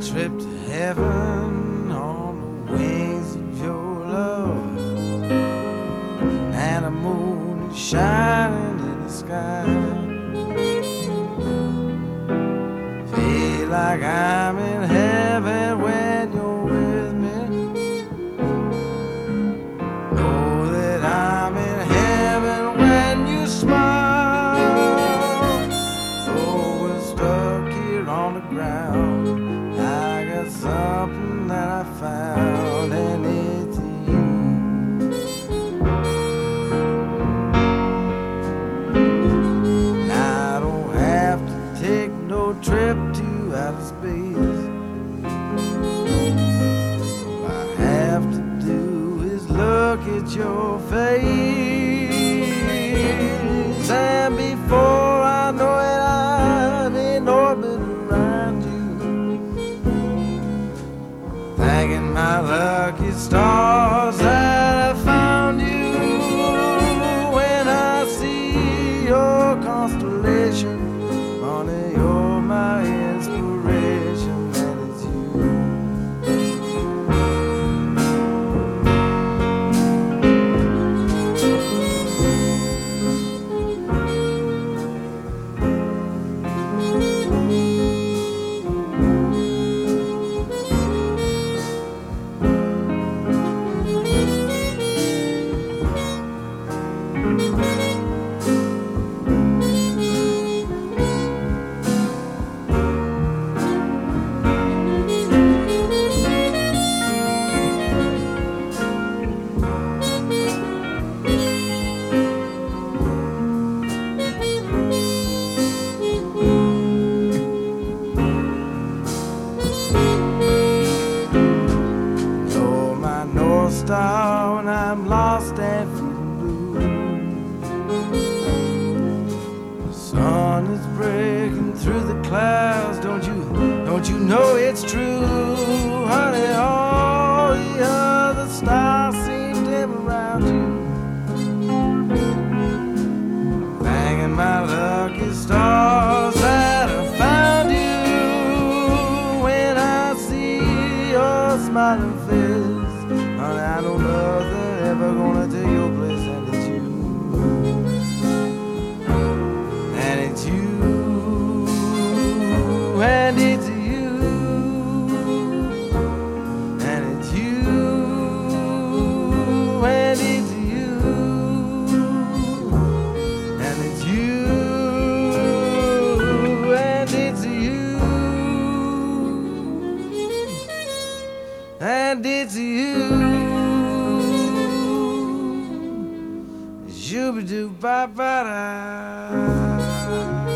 trip to heaven on the wings of your love, and the moon is shining in the sky. Feel like I'm in heaven when you're with me. Know that I'm in heaven when you smile. Though we're stuck here on the ground, I got something that I found, and it's you. I don't have to take no trip to outer space. All I have to do is look at your face, and before I know it, I'm in orbit around you, thanking my lucky stars that I found you. When I see your constellation, honey, you're my inspiration, and it's you. You're my North Star when I'm lost and feeling blue. The sun is breaking through the clouds. Don't you know it's true, honey? All the other stars seem dim around you, thanking my lucky stars that I found you. When I see your smiling face, honey, I know nothing ever gonna take your place, and it's you, and it's you, and it's you, and it's you, and it's you, and it's you, and it's you, and it's you. Shooby-doo, ba-ba-da.